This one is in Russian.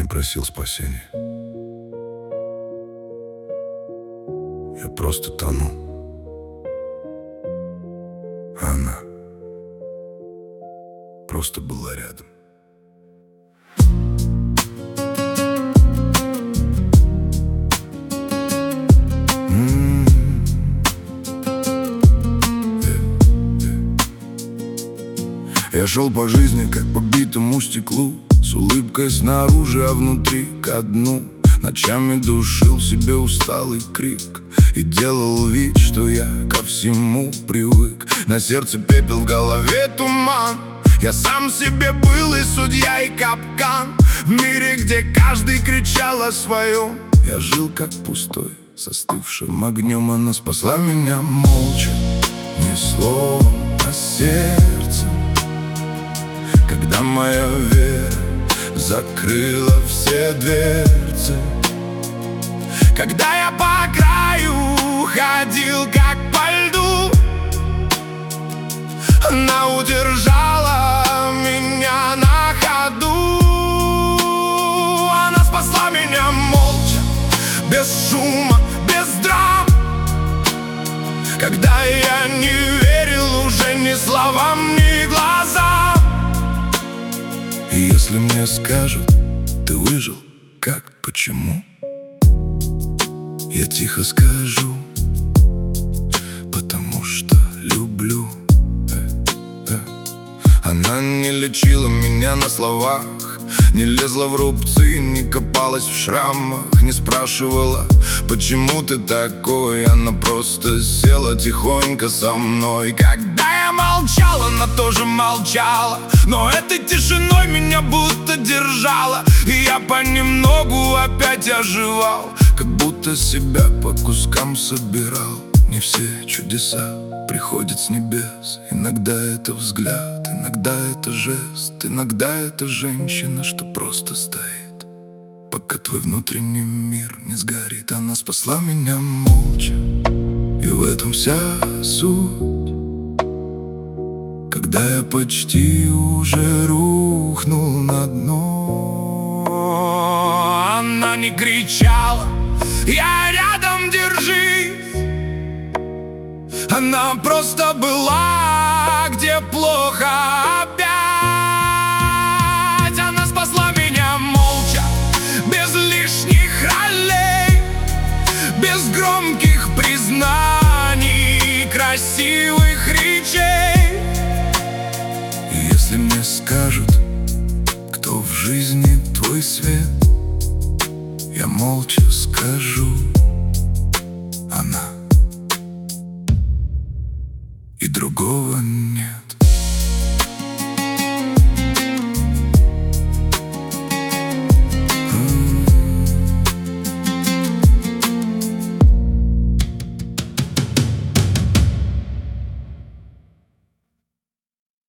не просил спасения. Я просто тону, а она просто была рядом. Я шел по жизни, как по битому стеклу, с улыбкой снаружи, а внутри ко дну. Ночами душил себе усталый крик и делал вид, что я ко всему привык. На сердце пепел, в голове туман. Я сам себе был и судья, и капкан. В мире, где каждый кричал о своем, я жил как пустой, застывшим огнем. Она спасла меня молча, ни слова, а сердце. Когда моя вера закрыла все дверцы, когда я по краю ходил как по льду, она удержала меня на ходу. Она спасла меня молча, без шума, без драм. Когда я не верил уже ни словам, ни глазам. И если мне скажут: ты выжил, как, почему? Я тихо скажу: потому что люблю. Она не лечила меня на словах, не лезла в рубцы, не копалась в шрамах, не спрашивала: почему ты такой? Она просто села тихонько со мной. Когда я молчал, она тоже молчала, но этой тишиной меня будто держала. И я понемногу опять оживал, как будто себя по кускам собирал. Не все чудеса приходят с небес. Иногда это взгляд, иногда это жест, иногда это женщина, что просто стоит, пока твой внутренний мир не сгорит. Она спасла меня молча, и в этом вся суть. Когда я почти уже рухнул на дно, она не кричала: я рядом, держись. Она просто была, где плохо опять. Она спасла меня молча, без лишних ролей, без громких признаний, красивых речей. И если мне скажут: кто в жизни твой свет, я молча скажу: